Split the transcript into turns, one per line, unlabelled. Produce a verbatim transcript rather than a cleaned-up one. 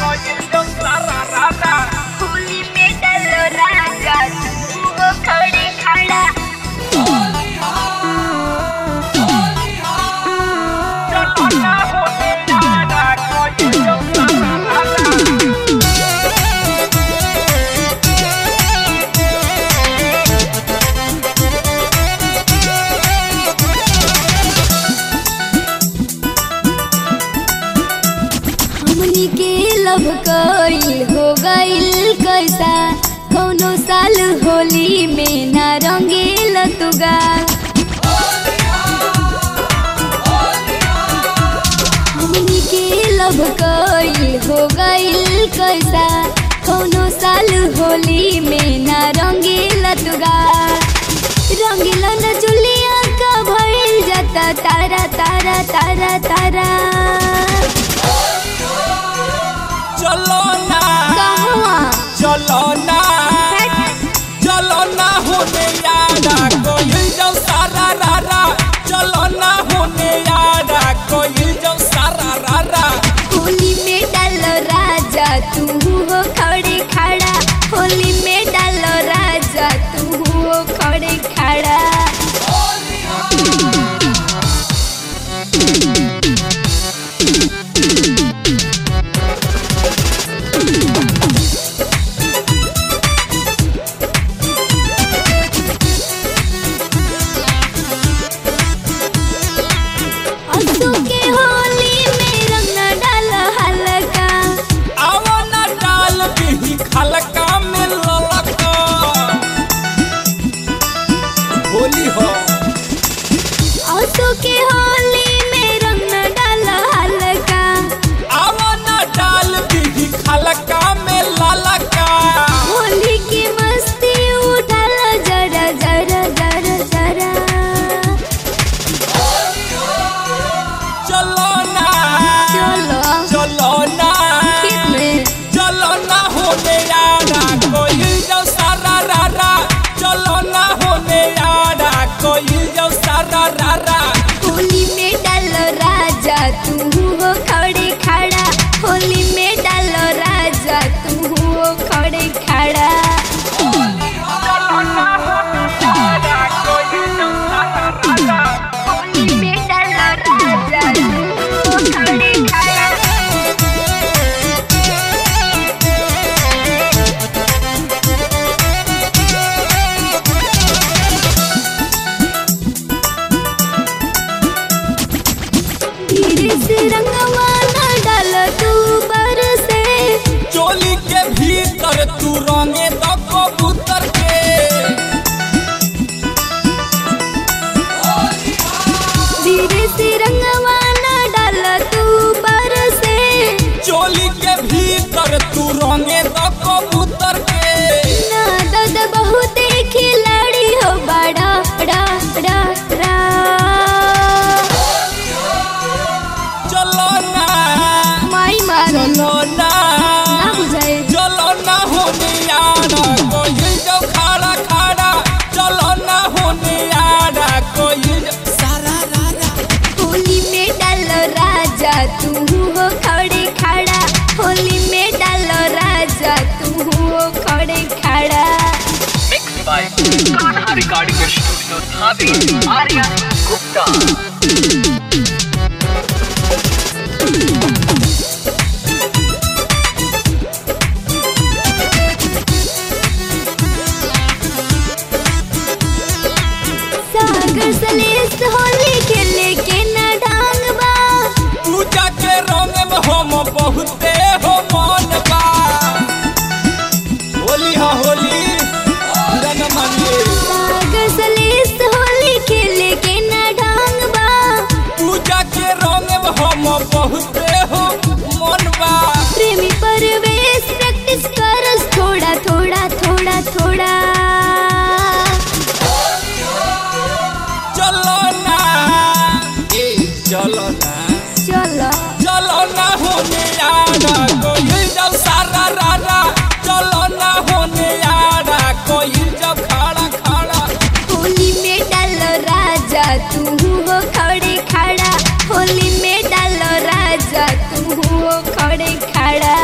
होली में डालो राजा तू हो खड़े खड़ा हमनी के लव कइल हो गइल कैसा कौनो साल होली में ना रंगेल तुगा हमनी के लव कइल हो गइल कैसा कौनो साल होली में ना रंगेल तुगा रंगीला न जुलिया का भइल जाता तारा तारा तारा तारा
चलो ना
कहवा
चलो ना चलो ना होने यारा कोई जो सारा रारा चलो ना होने यारा कोई जो सारा रारा
होली में डालो राजा तू हो खड़े खड़ा होली में डालो राजा तू हो खड़े खड़ा असू के होली में रंग न डालो हल्का
आओ ना डाल भी खलका में ललका होली हो
असू के होली में रंग न डालो हल्का
आओ ना डाल भी खलका में ललका
होली की मस्ती उठाल जरा जरा जरा जरा
चलो ना
चलो
चलो ना
खेत में
चलो ना होने यारा कोई जो सारा रारा चलो ना होने यारा कोई जो सारा रारा
होली में डालो राजा तू हो खड़े खड़ा होली में डालो राजा तू हो खड़े खड़ा होली में डालो राजा तू हो खड़े खड़ा धीरे से रंगवा न डाल तू बरसे
चोली के भीतर तू रंगे तो कबूतर के
धीरे से रंगवा न डाल तू बरसे
चोली के भीतर तू रंगे तो कबूतर के
ना दद बहुत खिलाड़ी हो बड़ा रा रा रा
चलो ना
माई मारी
चलो ना
ना बुझाए
चलो ना होने यारा कोई जो खाड़ा खाड़ा चलो ना होने यारा कोई जो सारा रारा
होली में डालो राजा तू हो खड़े खड़ा होली में डालो राजा तू हो खड़े खड़ा
Mixed by Kanha Recording Studio, Dhabi, Arya Gupta.
सागर सलेस होली खेले के ना ढंग बा
पूजा के रंग में हम बहुते हो मन बा होली हा होली रंग मानिए
सागर सलेस होली खेले के ना ढंग बा
पूजा के रंग में हम बहुते हो मन बा
प्रेमी परवेश प्रैक्टिस करस थोड़ा थोड़ा थोड़ा थोड़ा
चलो ना ए चलो ना
चलो
चलो ना होने यारा कोई जो सारा रारा चलो ना होने यारा कोई जो खाड़ा खाड़ा
होली में डालो राजा तू हो खड़े खड़ा होली में डालो राजा तू हो खड़े खड़ा